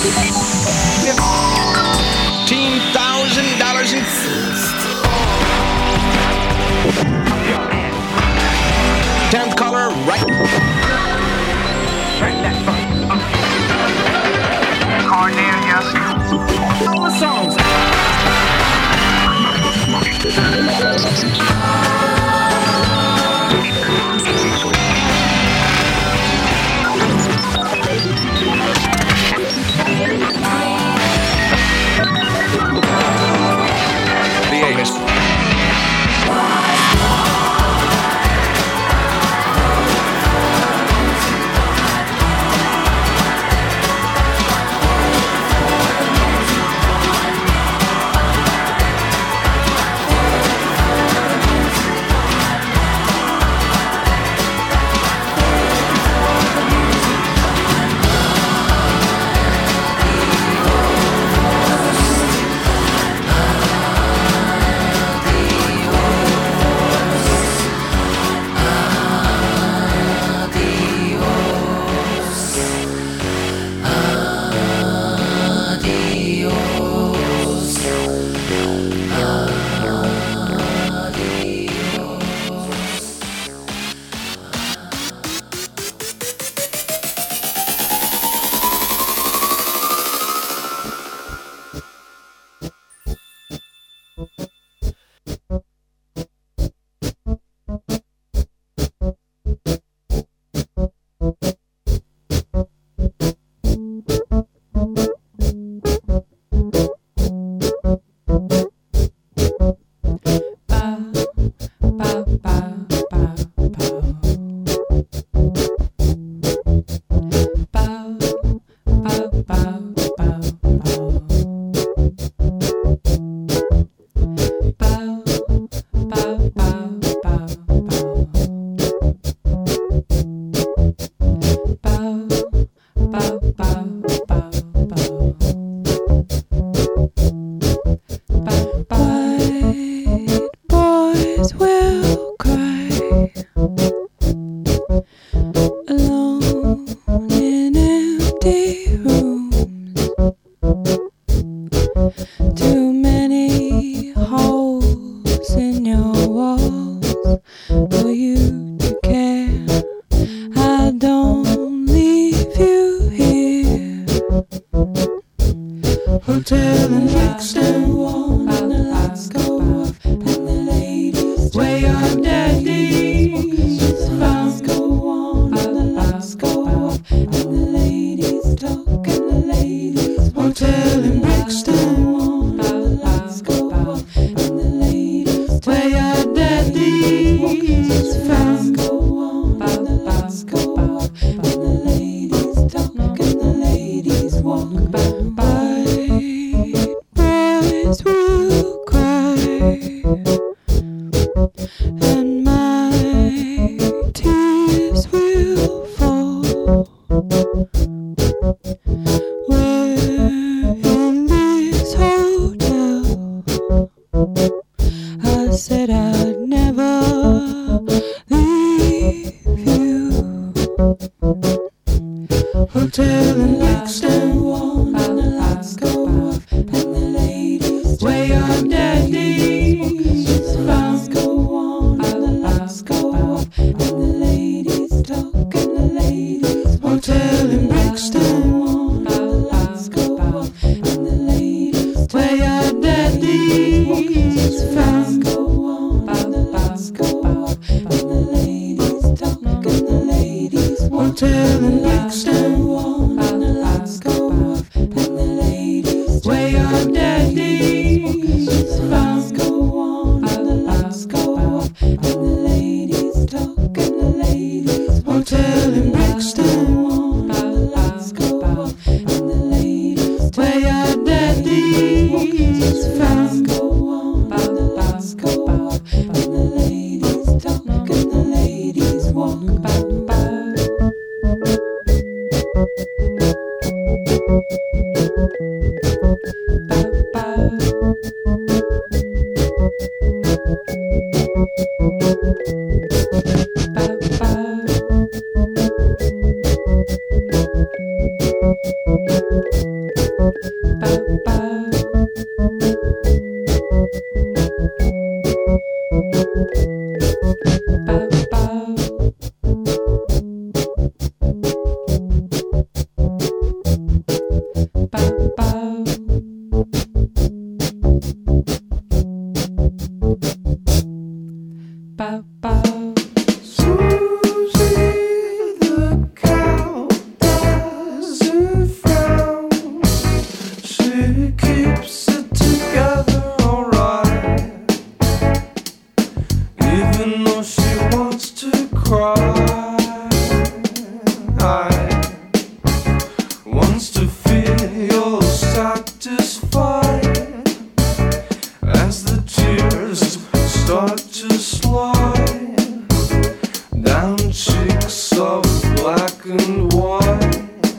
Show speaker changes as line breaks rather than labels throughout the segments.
$15,000 in tenth color, right.
Cornelius.
All the songs. The A-list.
and white.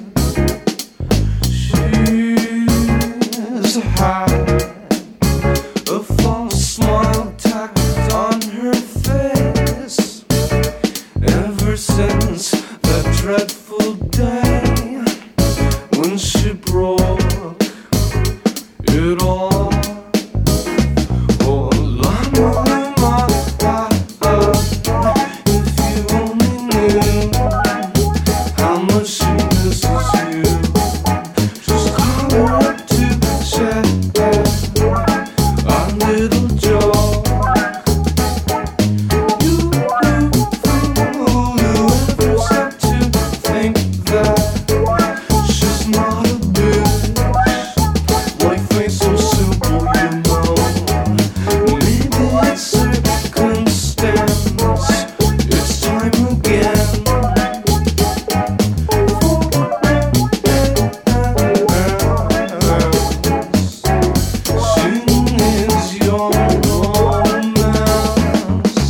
She's high, a false smile tacked on her face. Ever since that dreadful day when she broke it all. Oh, if you only knew how much she misses you, just call her up to share our little joke. You fool, whoever said to think that she's not a bitch. Life ain't so simple, you know. Maybe it's circumstance. It's time again. She needs your romance.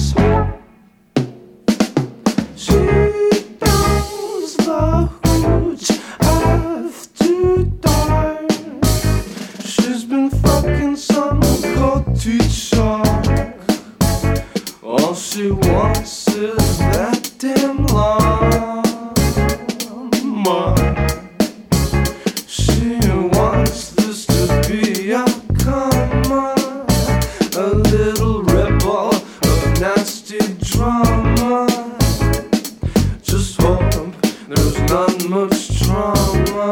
She knows the hooch after dark. She's been fucking some cold teeth shark. All she wants is that damn llama. She wants this to be a comma, a little rebel of nasty drama. Just hope there's not much trauma.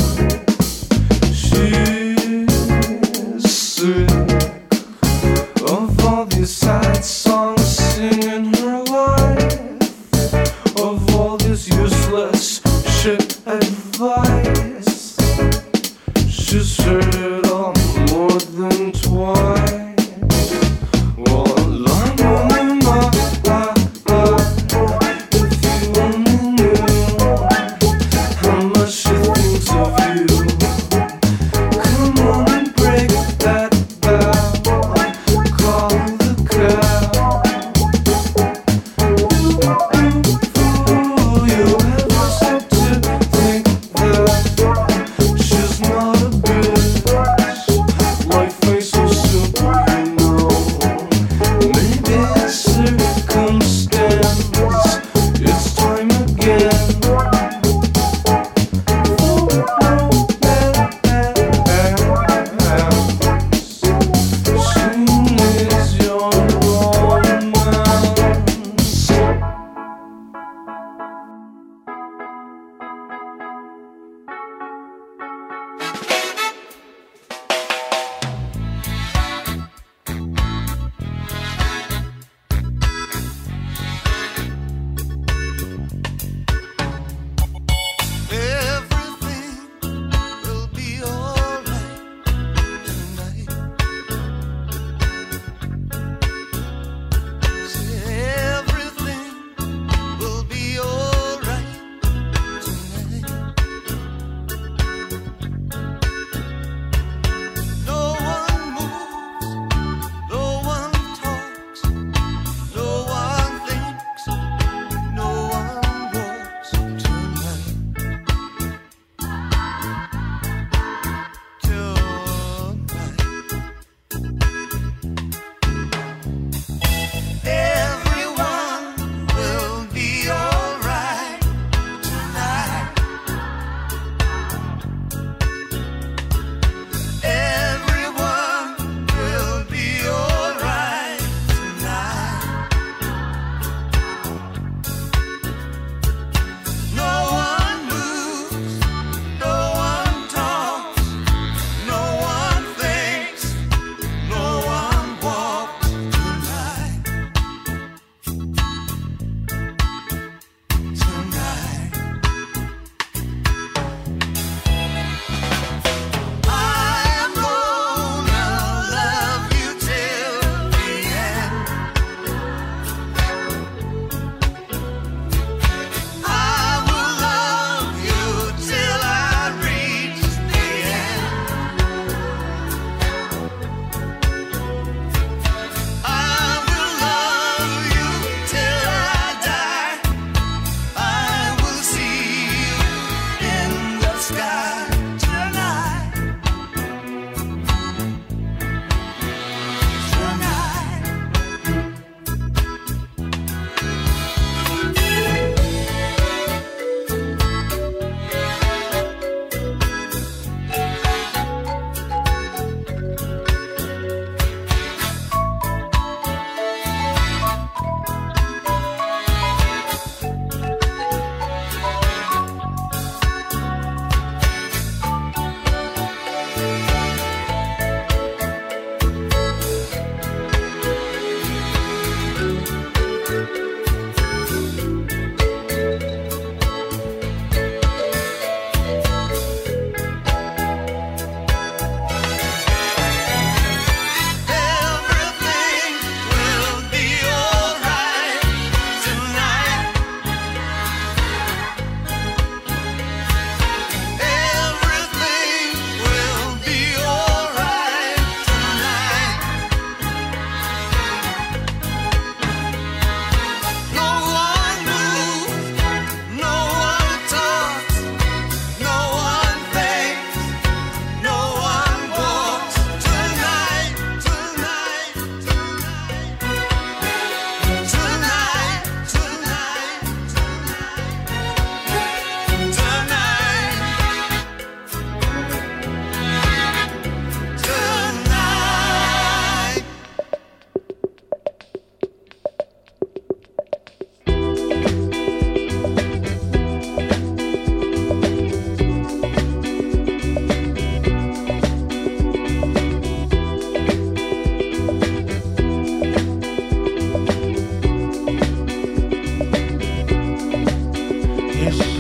She's sick of all these sad songs singing her life, of all this useless shit advice. She's heard it all more than twice. Well, if you only knew how much she thinks of you. Come on and break that bell. Call the cow. Fool, you ever said to think that she's not a bitch.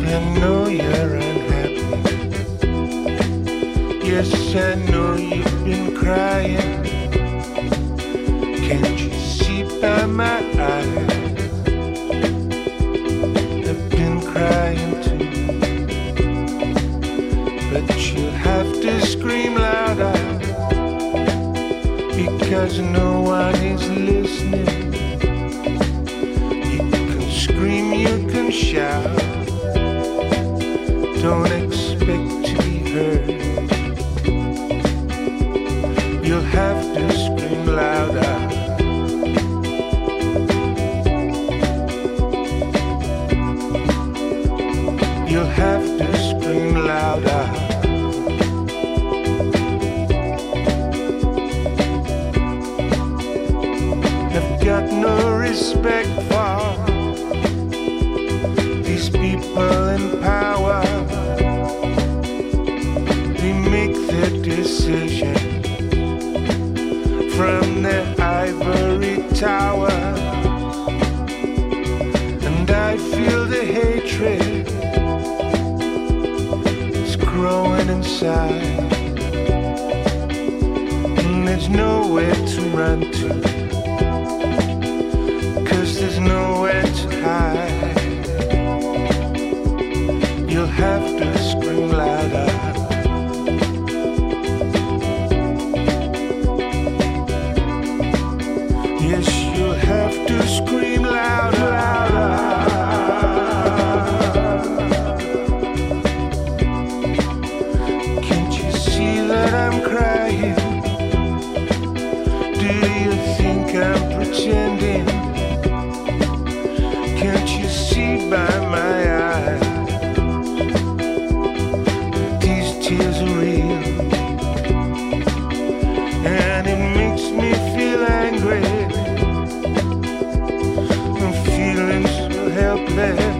I know you're unhappy. Yes, I know you've been crying. Can't you see by my eyes? I've been crying too. But you'll have to scream louder, because no one is listening. You can scream, you can shout. Don't expect to be heard. You'll have to scream louder. You'll have to scream louder. I've got no respect for these people in power. They make their decisions from their ivory tower, and I feel the hatred is growing inside, and there's nowhere to run to, 'cause there's nowhere to hide. You'll have to scream louder. Yes, you'll have to scream louder. Can't you see that I'm crying? Do you think I'm pretending? Can't you see by my eyes? These tears are real, and it makes me feel angry. I'm feeling so helpless.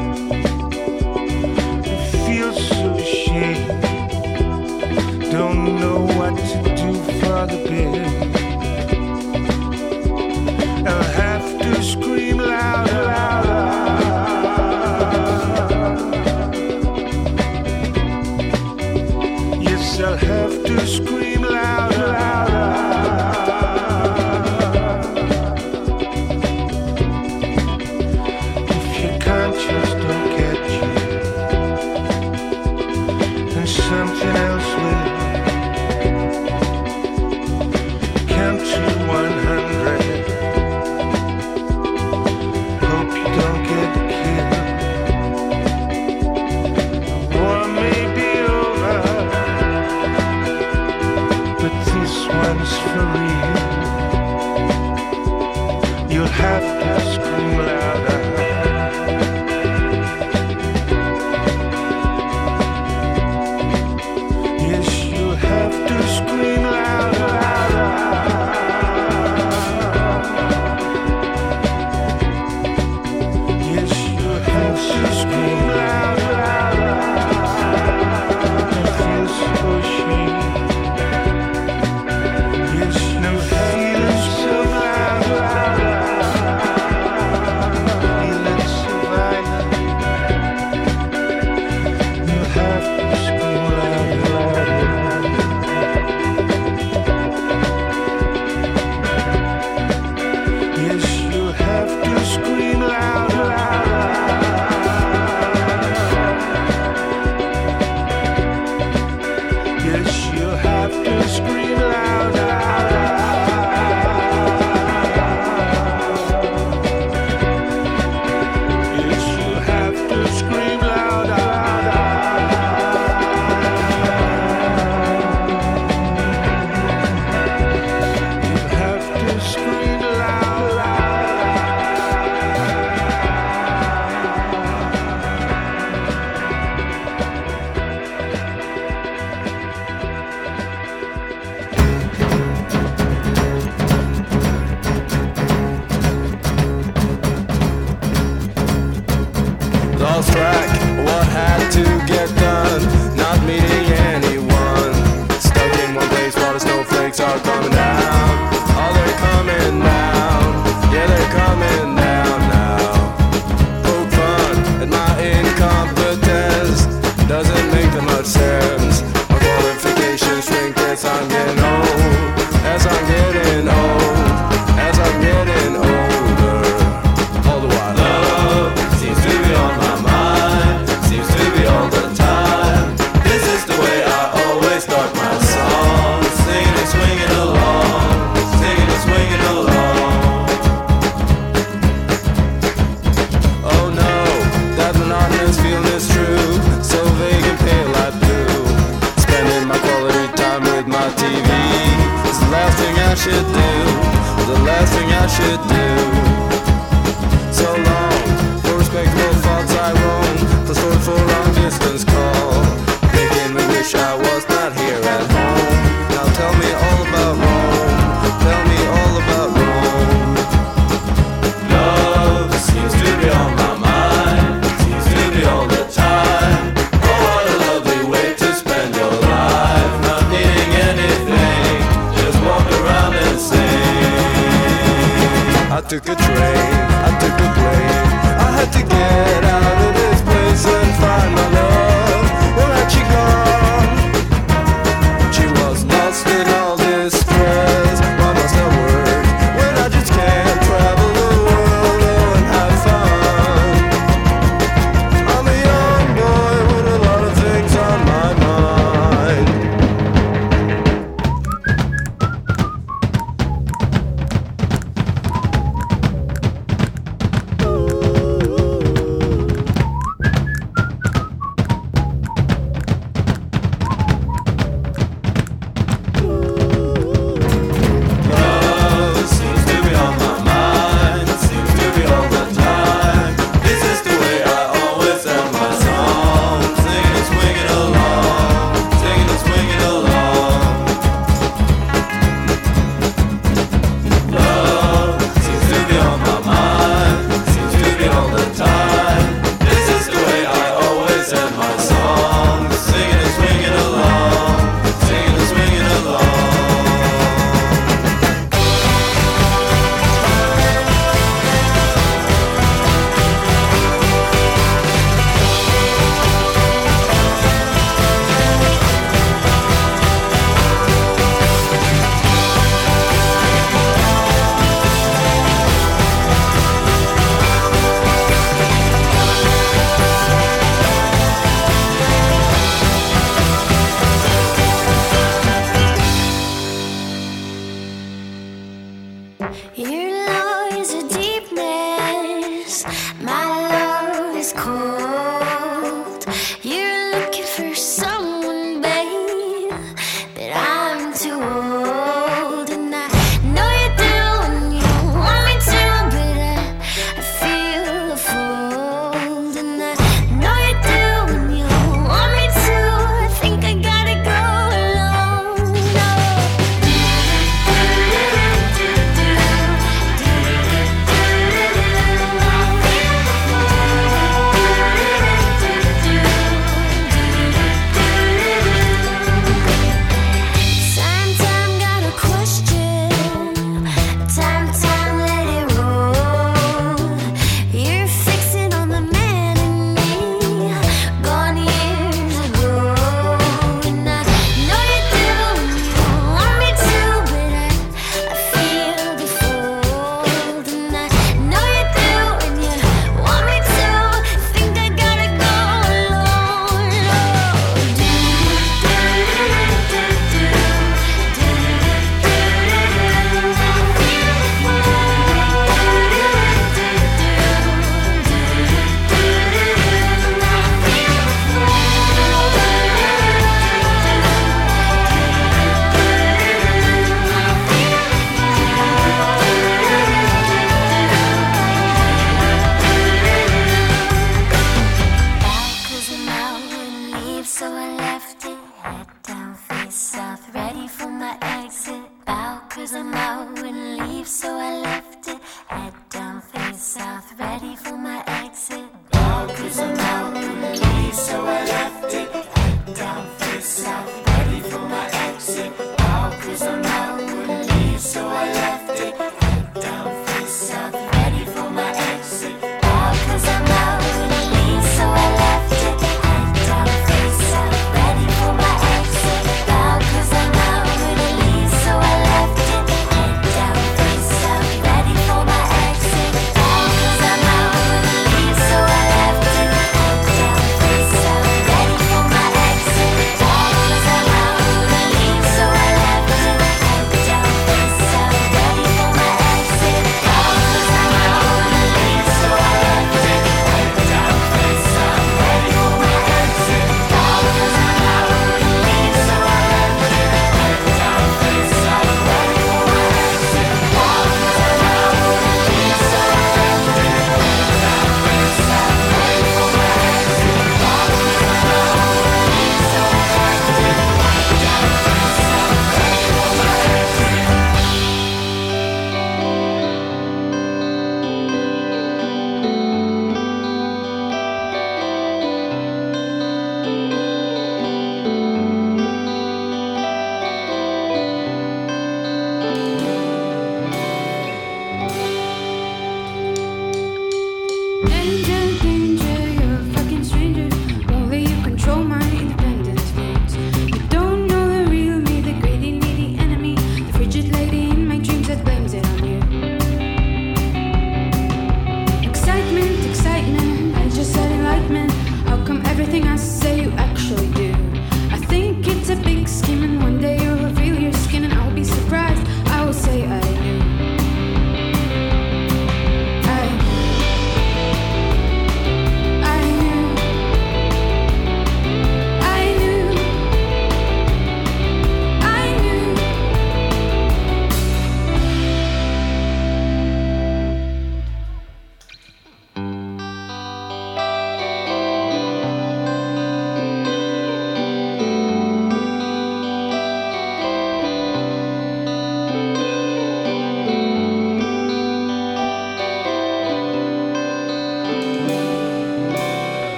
I feel so ashamed. Don't know what to do for the best. I'll have to scream louder, louder. Yes, I'll have to scream louder, louder. If your conscience don't get you, then something else will. Count to 100. Hope you don't get killed. The war may be over,
should do, the last thing I should do. So long, for respectable thoughts I roam, the story for long distance call, making me wish I was not here at home. Now tell me all about Rome, tell me all about Rome. Love seems to be on my mind, seems to be all the time. Oh, what a lovely way to spend your life, not needing anything, just walk around and sing. I took a train, I took a plane, I had to get out of this place and find my love. Where had she gone? She was lost in all this stress. Why must I work when I just can't travel the world and have fun? I'm a young boy with a lot of things on my mind. Love seems to be on my mind, seems to be all the time. This is the way I always end my song, singing and swinging along, singing and swinging along. Love seems to be on my mind, seems to be all the time. This is the way I always end my song, singing and swinging along, singing and swinging along.
Your love is a deepness, my love is cold. You're looking for someone, babe, but I'm too old. And I know you do, and you want me to, but I feel the fold. And I know you do, and you want me to, I think I gotta go alone. Time, got a question. Time, let it roll. You're fixing on the man in me, gone years ago. And I know you do, you want me to, but I feel the fold. And I know you do, and you want me to, think I gotta go alone. Cause I'm out and leave, so I left it. Head down, face south, ready for my exit. Bow, cause I'm out and leave, so I left it. Head down, face south, ready for my exit. Bow, cause I'm out and leave, so I left it. Head down, face south, ready for my exit. Bow, cause I'm out and leave, so I left it. Head down, face south, ready for my exit. Bow, cause I'm out and leave, so I left it. Head down, face south, ready for my exit. Bow, cause I'm out and leave, so I left it. Head down, face south, ready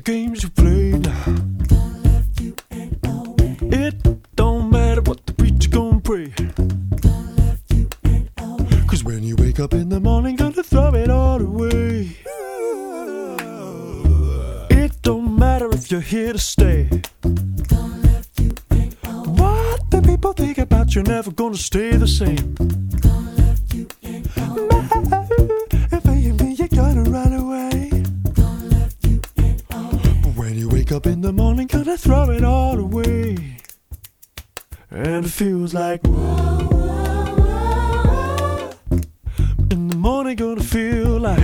games you play now. It don't matter what the preacher gon' pray. Cause when you wake up in the morning, gonna throw it all away. It don't matter if you're here to stay. What the people think about you're never gonna stay the same. If you're gonna run away. But when you wake up in the morning, gonna throw it all away. And it feels like in the morning, gonna feel like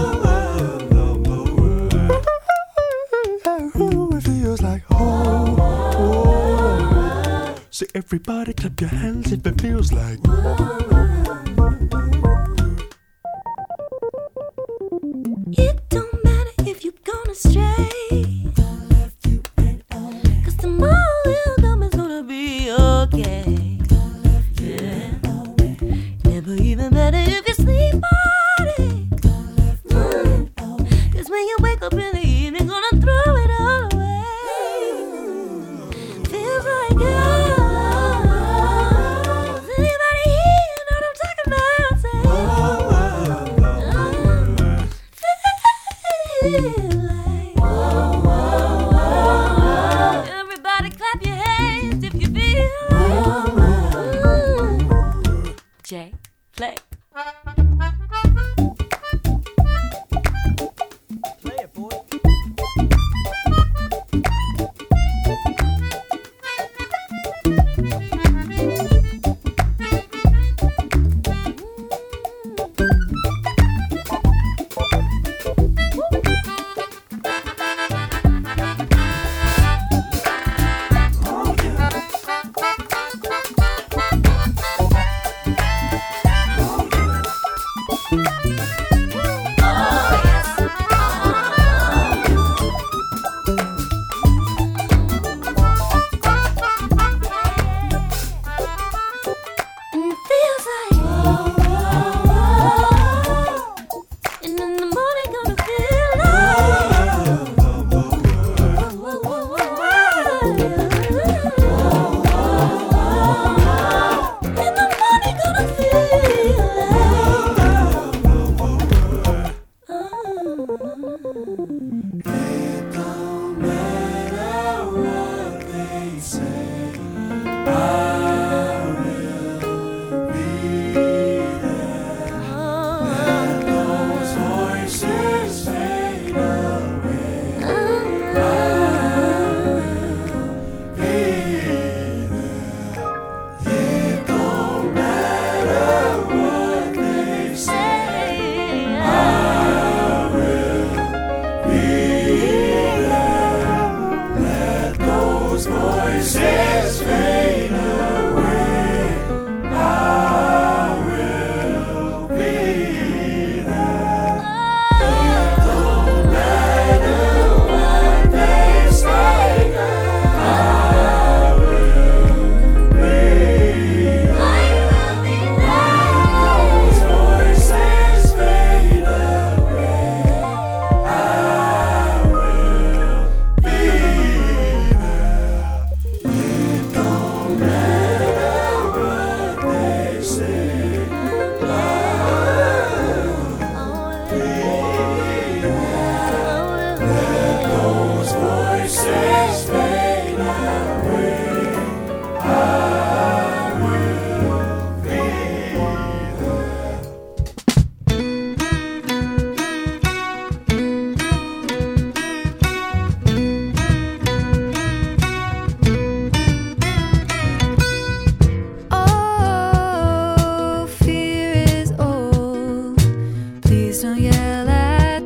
it feels like so everybody clap your hands if it feels like
It don't matter if you're gonna stray. Cause tomorrow will come, it's gonna be okay. Yeah. Never even matter if you sleep party. Cause when you wake up in the evening, gonna throw it all away. Feels like yours. Anybody here know what I'm talking about? Say, everybody clap your hands if you feel J play. Play it, boy.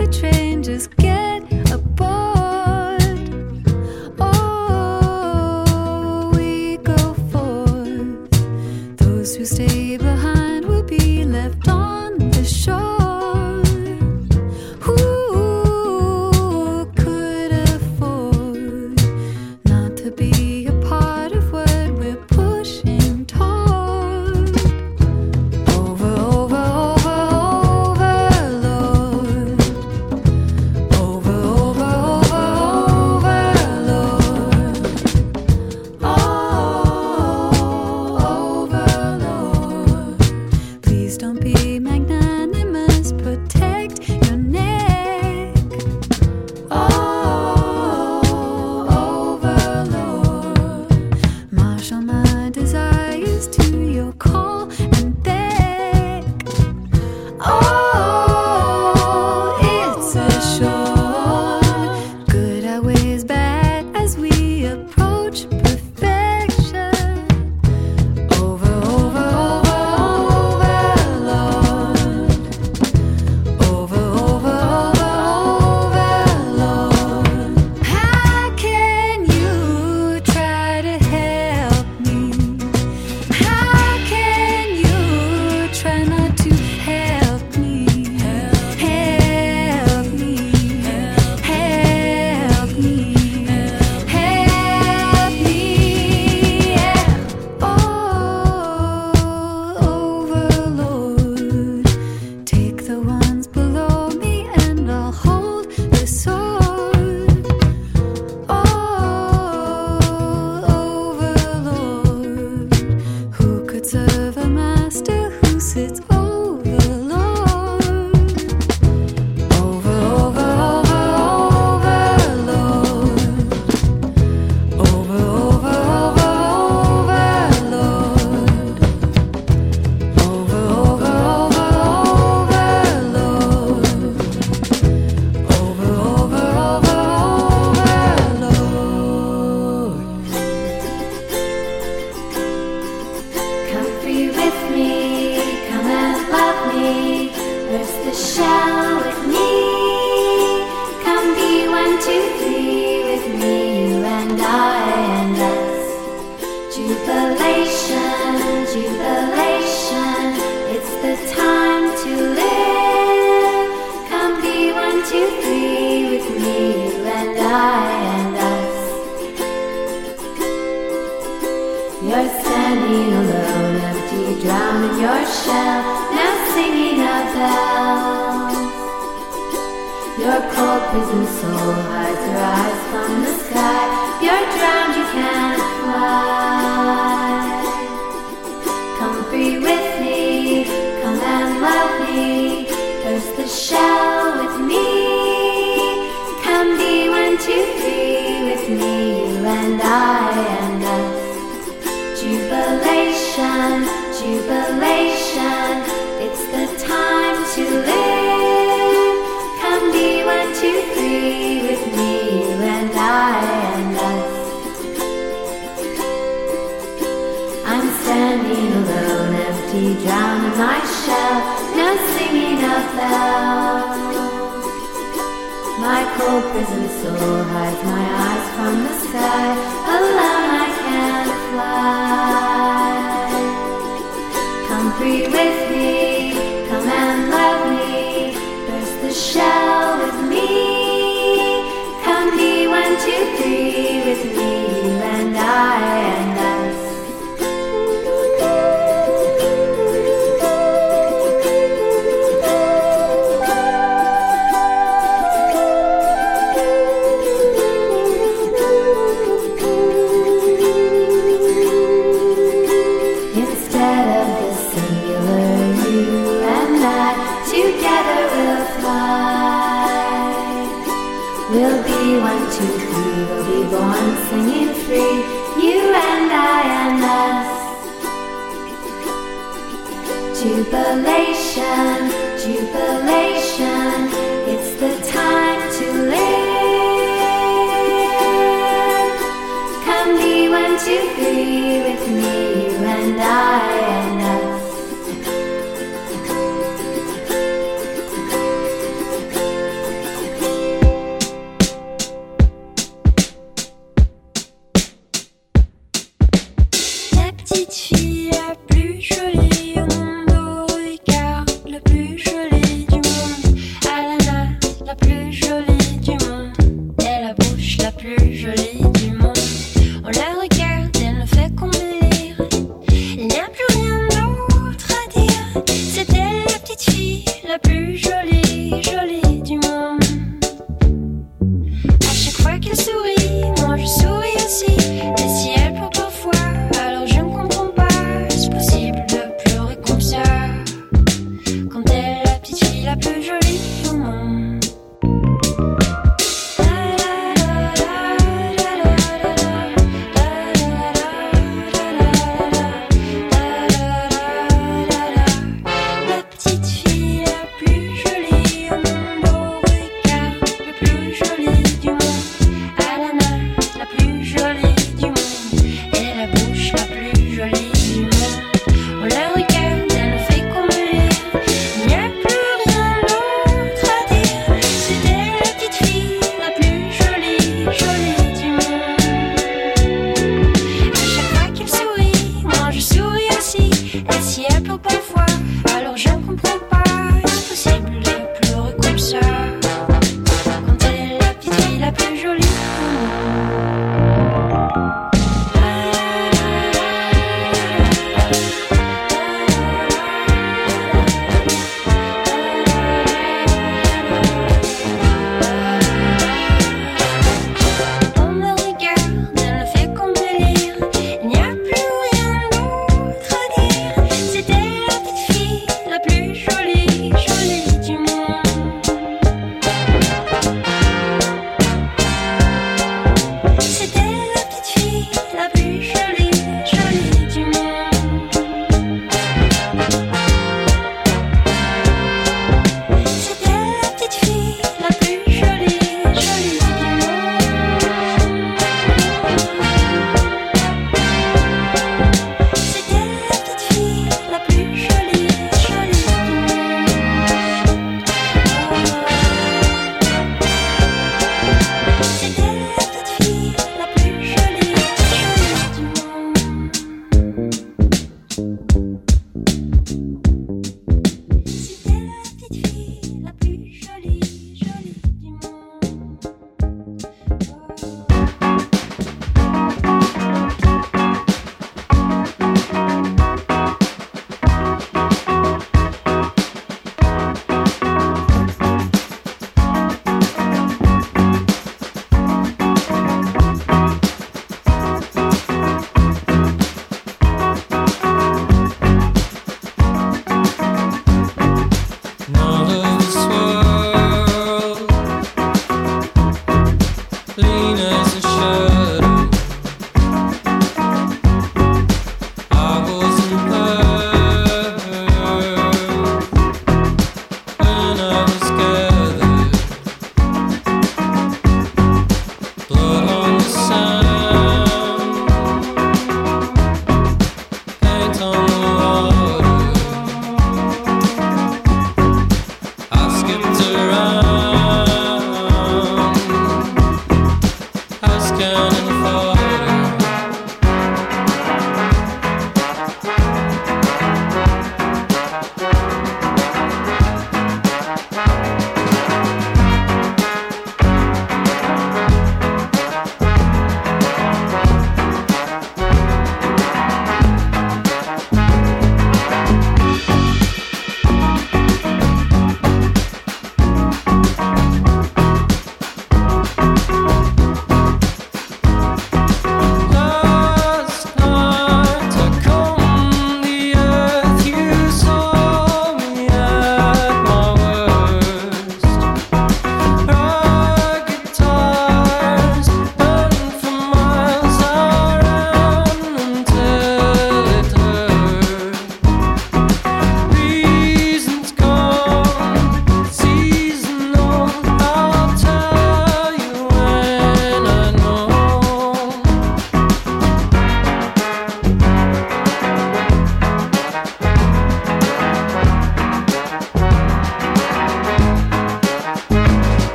Just get aboard. Oh,
1, 2, 3 with me, you and I and us. You're standing alone, empty, drowned in your shell, now singing a bell. Your cold prison soul hides your eyes from the sky. You're drowned, you can't fly. Come free with me, come and love me. Burst the shell with me. Come be 1, 2, 3 with me, you and I and us. Jubilation, jubilation, it's the time to live. Come be 1, 2, 3 with me, you and I and us. I'm standing alone, empty, drowned in my shell, now singing a bell. My cold prison soul hides my eyes from the sky. Alone I can't fly. Come free with me, come and love me. Burst the shell with me. Come be 1, 2, 3 with me, you and I and us. We'll be 1, 2, 3, we'll be born singing free, you and I and us. Jubilation, jubilation, it's the time to live. Come be 1, 2, 3 with me, you and I and us.
Petite fille la plus jolie au monde, au regard la plus jolie du monde.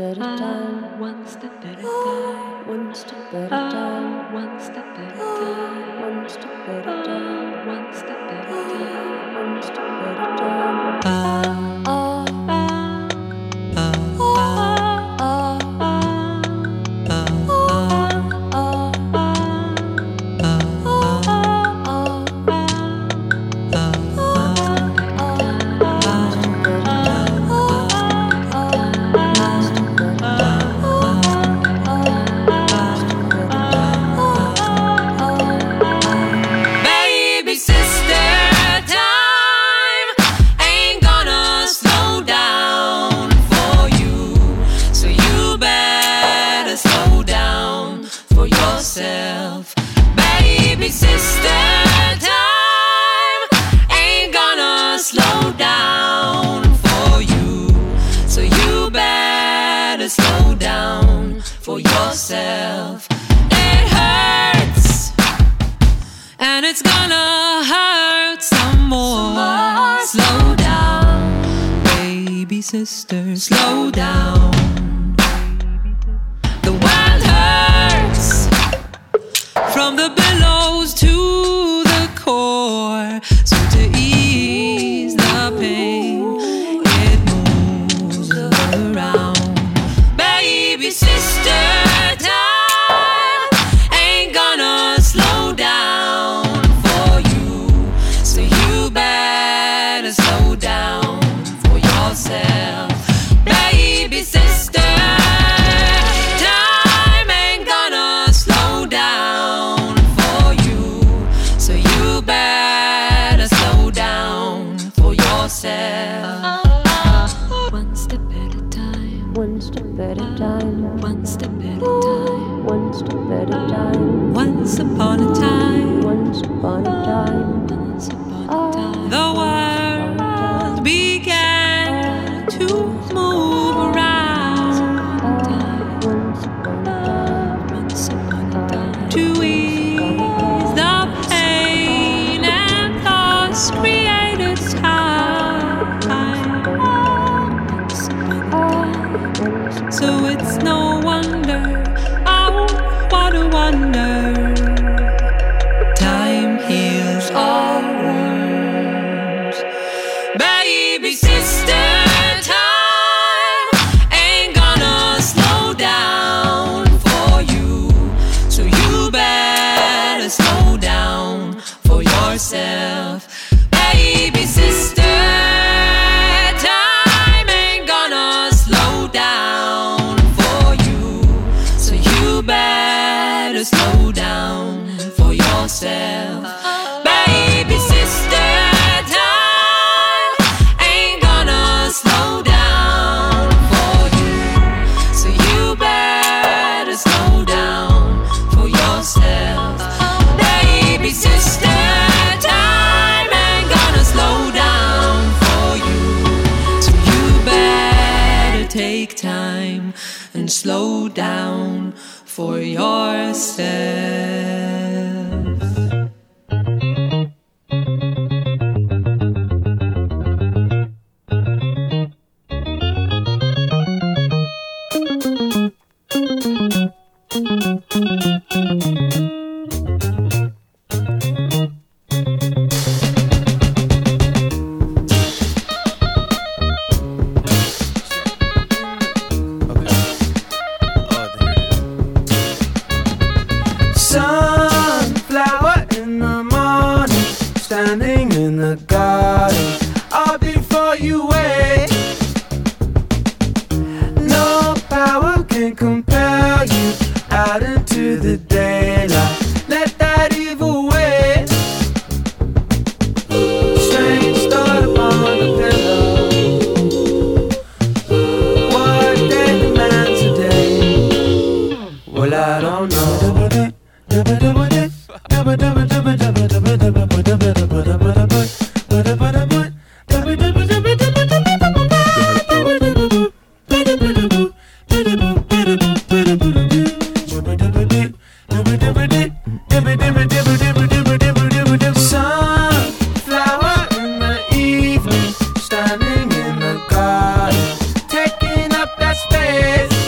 at a time. One step at a time. One step at a time. One step at a time. One step at a time. One step at a time. One step at a time.
Yourself. It hurts, and it's gonna hurt some more. Slow down, baby sister, slow down. The world hurts from the billows to the core. So to ease the pain, it moves around. Baby sister, one step at a time. One step at a time. One step at a time. One step at a time. Once upon a time. Once upon a time. Once upon a time. The world began to move around. Once upon a time. Once upon a time. To ease the pain and thoughts created time. So it's no wonder, oh, what a wonder. Time heals all wounds. Baby sister, time ain't gonna slow down for you. So you better slow down for yourself. Baby sister, slow down for yourself. Baby sister, time ain't gonna slow down for you. So you better slow down for yourself. Baby sister, time ain't gonna slow down for you. So you better take time and slow down for yourself.
Sunflower in the morning, standing in the garden, all before you wait. No power can compel you out into the daylight. Let that evil wait. Strange thought upon the pillow. What day demands today? Well, I don't know. Sunflower in the evening, standing in the garden, taking up that space.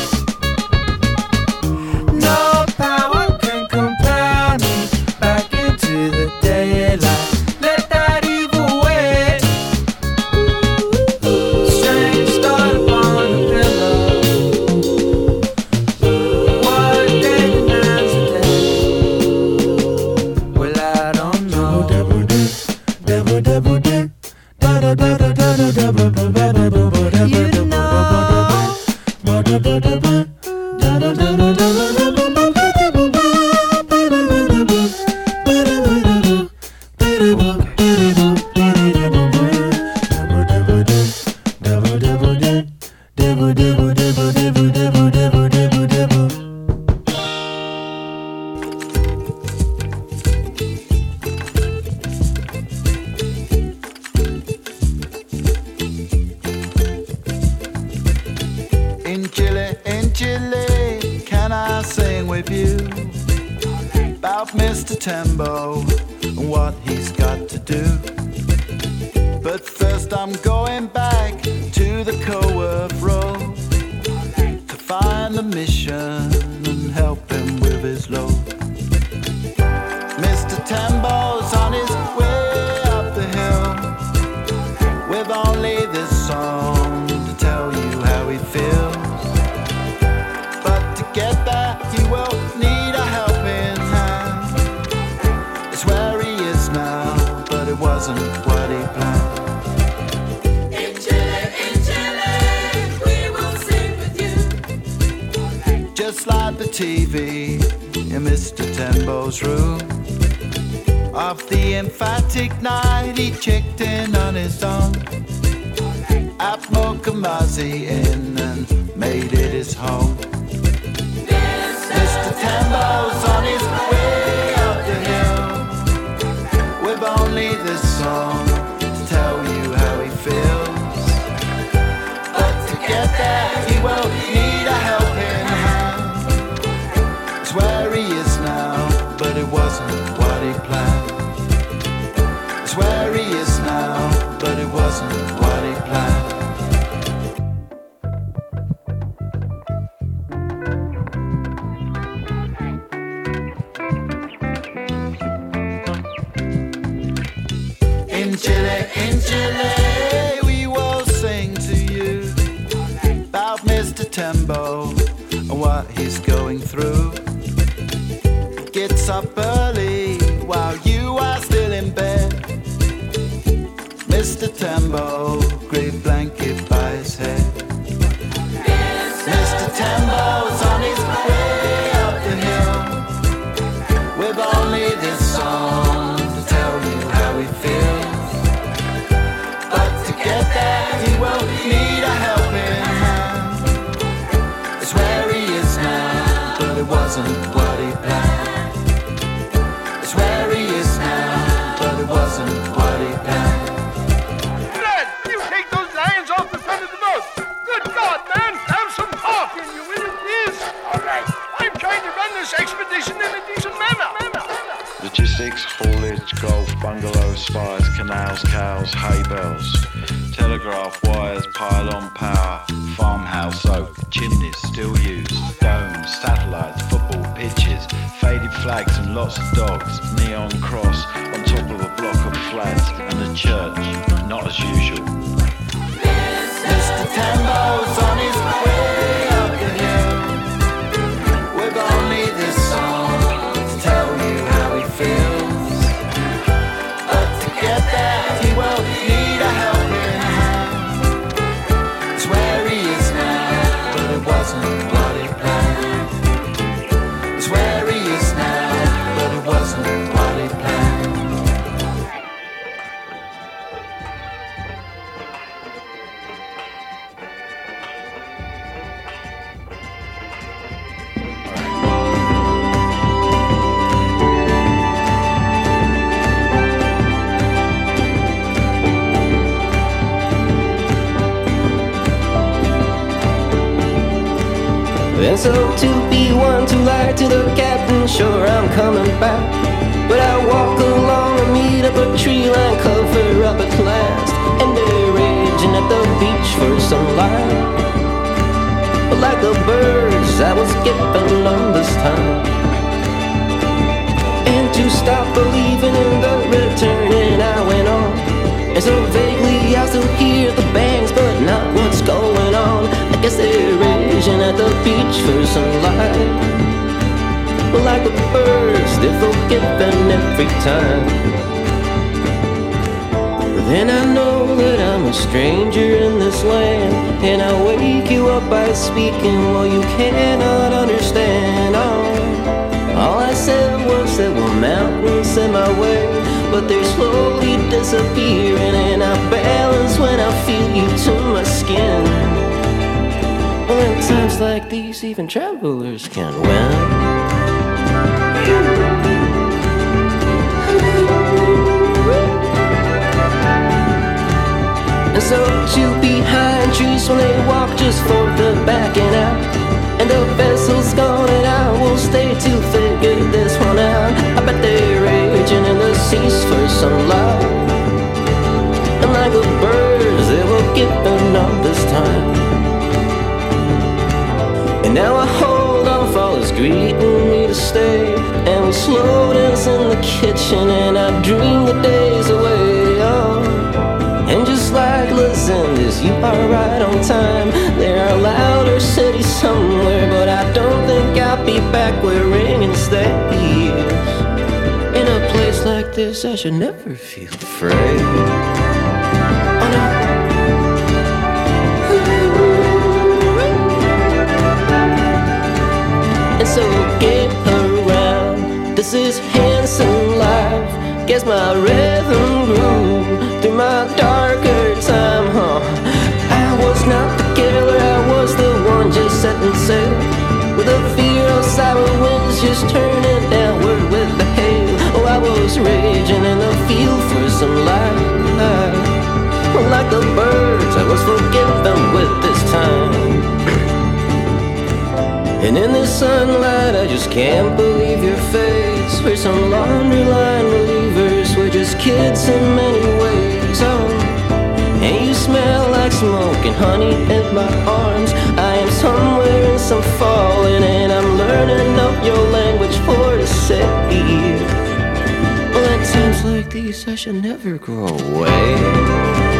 Tembo and what he's got to do. But first I'm going back to the Coworth Road to find the mission and help him with his load. Mr. Tembo's on his way up the hill with only this song to tell you how he feels. But to get there he will need a helping hand. It's where he is now, but it wasn't what he planned.
In Chile, we will sing with you.
Just like the TV in Mr. Tembo's room. Of the emphatic night he checked in on his own at Mokamazi Inn and made it his home. Mr. Tembo's on his way up the hill with only this song to tell you how he feels. But to get there he will need a helping hand. It's where he is now, but it wasn't what he planned. It's where he is now, but it wasn't what he planned. In Chile, we will sing to you about Mr. Tembo and what he's going through. He gets up early while you are still in bed. Mr. Tembo, great blanket by his head. Mr. Tembo's on his way up the hill with only this song to tell you how he feels. But to get there he will need a helping hand. It's where he is now, but it wasn't what he planned. It's where he is now, but it wasn't what he planned.
Fred, you take those lions off the front of the boat. Good God, man, have some talk in you, will you please? All right. I'm trying to run this expedition in a decent manner.
Logistics, haulage, golf, bungalows, spires, canals, cows, hay bales, telegraph wires, pylon power, farmhouse oak, chimneys still used, domes, satellites, football pitches, faded flags and lots of dogs, neon cross on top of a block of flats, and a church, not as usual.
Mr. Tembo's on his way up the hill with only this song to tell you how he feels. But to get there he will need a helping hand. It's where he is now, but it wasn't what he planned. It's where he is now, but it wasn't what he planned.
And so to be one to lie to the captain, sure I'm coming back. But I walk along and meet up a tree line, cover up at last, and they're raging at the beach for some light. But like the birds I was skipping on this time, and to stop believing in the return, and I went on. And so vaguely I still hear the bangs, but not what's going on. I guess they're raging at the beach for some light. But like the birds, they're forgiven every time. But then I know that I'm a stranger in this land, and I wake you up by speaking while you cannot understand. All I said was there were mountains in my way, but they're slowly disappearing, and I balance when I feel you to my skin. Well, in times like these, even travelers can win. And so two behind trees when they walk just for the backing out, and the vessel's gone and I will stay to figure this one out. I bet they're kitchen and I dream the days away. Oh. And just like Lucinda's, you are right on time. There are louder cities somewhere, but I don't think I'll be back where ringing stays. In a place like this, I should never feel afraid. Oh no. And so get around, this is Hanson Live. Guess my rhythm grew through my darker time, huh? I was not the killer, I was the one just setting sail, with a fear of sour winds just turning downward with the hail. Oh, I was raging in the field for some life. Like the birds, I was forgiving them with this time. And in the sunlight, I just can't believe your face. We're some laundry line relievers, we're just kids in many ways. Oh, and you smell like smoke and honey in my arms. I am somewhere in some falling, and I'm learning up your language for to say. Well, at times like these, I should never go away.